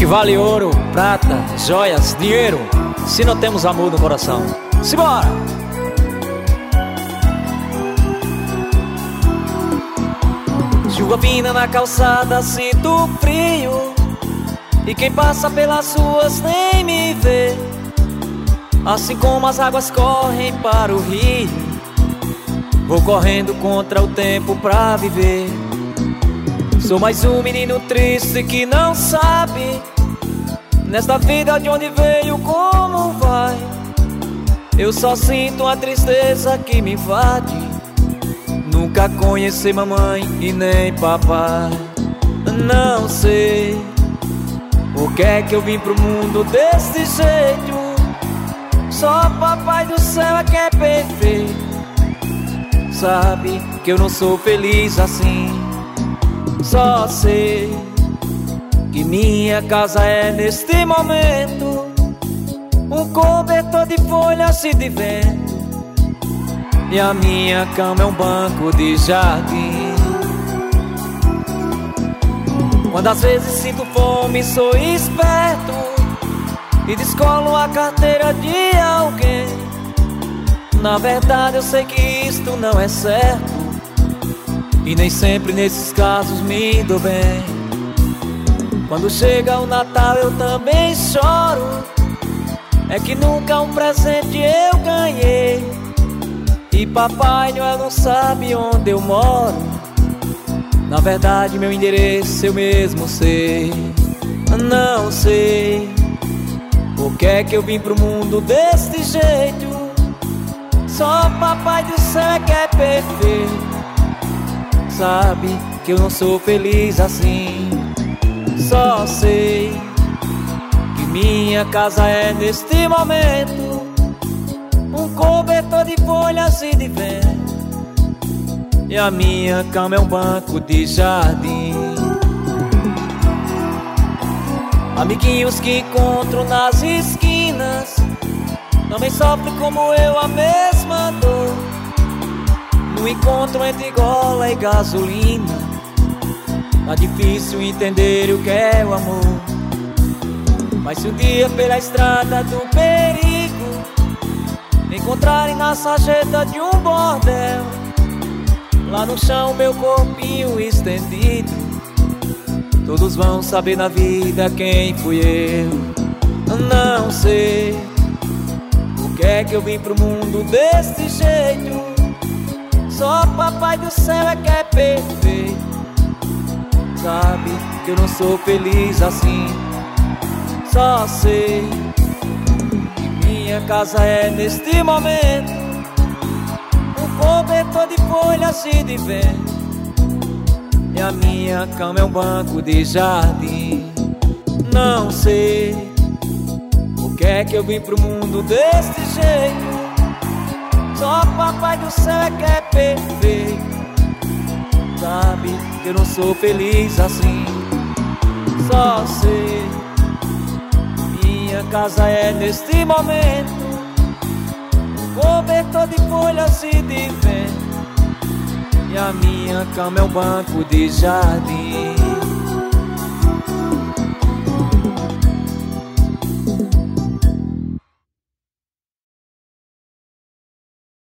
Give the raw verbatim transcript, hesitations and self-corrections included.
que vale ouro, prata, joias, dinheiro, se não temos amor no coração? Simbora! Chuva fina na calçada, sinto frio, e quem passa pelas ruas nem me vê. Assim como as águas correm para o rio, vou correndo contra o tempo pra viver. Sou mais um menino triste que não sabe nesta vida de onde veio, como vai. Eu só sinto uma tristeza que me invade. Nunca conheci mamãe e nem papai. Não sei por que é que eu vim pro mundo desse jeito. Só papai do céu é que é perfeito. Sabe que eu não sou feliz assim. Só sei que minha casa é neste momento um cobertor de folhas e de vento, e a minha cama é um banco de jardim. Quando às vezes sinto fome, sou esperto e descolo a carteira de alguém. Na verdade eu sei que isto não é certo, e nem sempre nesses casos me dou bem. Quando chega o Natal eu também choro, é que nunca um presente eu ganhei, e Papai Noel não sabe onde eu moro. Na verdade meu endereço eu mesmo sei. Não sei por que é que eu vim pro mundo desse jeito. Só Papai do céu é que é perfeito. Sabe que eu não sou feliz assim. Só sei que minha casa é neste momento um cobertor de folhas e de vento, e a minha cama é um banco de jardim. Amiguinhos que encontro nas esquinas também sofrem como eu a mesma dor. No encontro entre gola e gasolina, tá difícil entender o que é o amor. Mas se um dia pela estrada do perigo me encontrarem na sarjeta de um bordel, lá no chão meu corpinho estendido, todos vão saber na vida quem fui eu. Não sei por que é que eu vim pro mundo desse jeito. Só Papai do céu é que é perfeito. Sabe que eu não sou feliz assim. Só sei que minha casa é neste momento um cobertor de folhas e de vento, e a minha cama é um banco de jardim. Não sei por que é que eu vim pro mundo deste jeito. Só Papai do céu é que é perfeito. Sabe que eu não sou feliz assim. Só sei que minha casa é neste momento um cobertor de folhas e de vento, e a minha cama é um banco de jardim.